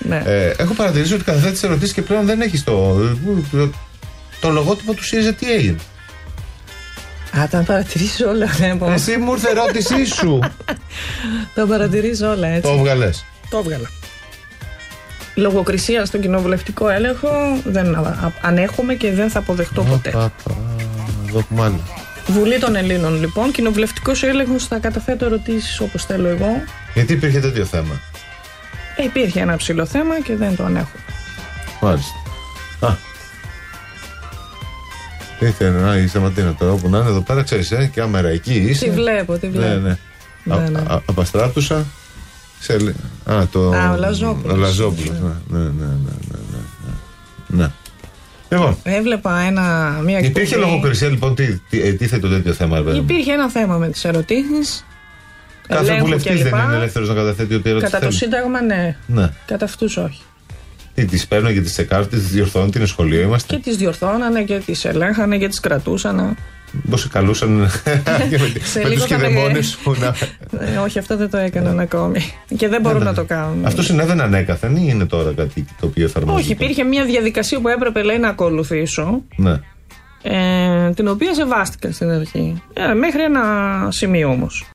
Ναι. Έχω παρατηρήσει ότι καταθέτεις ερωτήσεις και πλέον δεν έχεις το λογότυπο του ΣΥΡΙΖΑ. Τι έγινε? Α, τα παρατηρείς όλα. Ναι, εσύ μου ήρθε ερώτησή σου. Τα παρατηρείς όλα, έτσι. Το έβγαλες? Το έβγαλα. Λογοκρισία στον κοινοβουλευτικό έλεγχο δεν ανέχομαι και δεν θα αποδεχτώ ποτέ. Δοκμάλα. Βουλή των Ελλήνων, λοιπόν. Κοινοβουλευτικός έλεγχος, θα καταθέτω ερωτήσεις όπως θέλω εγώ. Γιατί υπήρχε τέτοιο θέμα? Υπήρχε ένα ψηλό θέμα και δεν το ανέχω. Μάλιστα. Ήθελε να η Σταματίνα τώρα όπου να είναι εδώ πέρα, ξέρεις, κάμερα εκεί είσαι. Τη βλέπω. Ναι. Απαστράπτουσα. Ο Λαζόπουλος. Ναι. Λοιπόν. Έβλεπα μια εκπομπή. Υπήρχε λογοκρισία, λοιπόν, τι θέτει το τέτοιο θέμα? Υπήρχε ένα θέμα με τις ερωτήσεις. Κάθε βουλευτής δεν είναι ελεύθερος να καταθέτει ό,τι ερώτηση Κατά το Σύνταγμα, ναι. Κατά αυτούς όχι. Τις παίρνουν και τις εκάρτες, τις διορθώνουν, την σχολείο είμαστε. Και τις διορθώνανε και τις ελέγχανε και τις κρατούσανε. Πώς σε καλούσαν με τους κηδεμόνες σου να... Όχι, αυτό δεν το έκαναν ακόμη. Και δεν μπορούν να το κάνουν. Αυτό συνέβαινε ανέκαθεν ή είναι τώρα κάτι το οποίο εφαρμόζεται? Όχι, υπήρχε μια διαδικασία που έπρεπε, λέει, να ακολουθήσω. Ναι. Την οποία σεβάστηκα στην αρχή. Μέχρι ένα σημείο όμως.